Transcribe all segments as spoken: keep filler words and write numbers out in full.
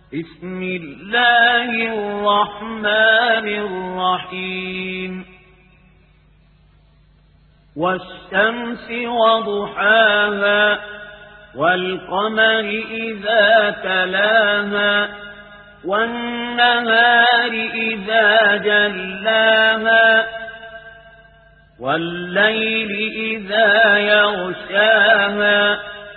بسم الله الرحمن الرحيم والشمس وضحاها والقمر إذا تلاها والنهار إذا جلاها والليل إذا يغشاها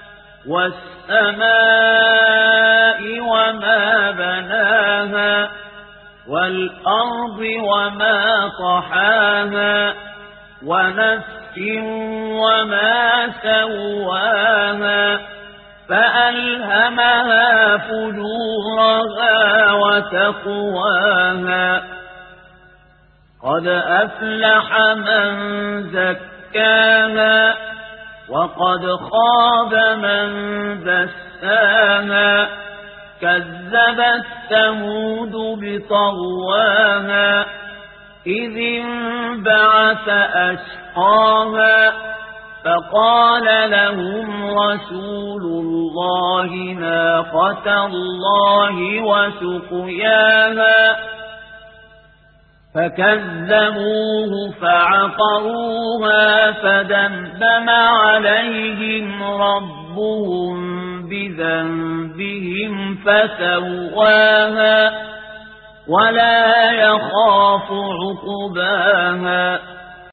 والسماء وما بناها والأرض وما طحاها ونفس وما سواها فألهمها فجورها وتقواها قد أفلح من زكاها وقد خاب من دساها كذبت ثمود بطغواها إذ انبعث أشقاها فقال لهم رسول الله ناقة الله وسقياها فكذبوه فعقروها فدمدم عليهم ربهم بذنبهم فسواها ولا يخاف عقباها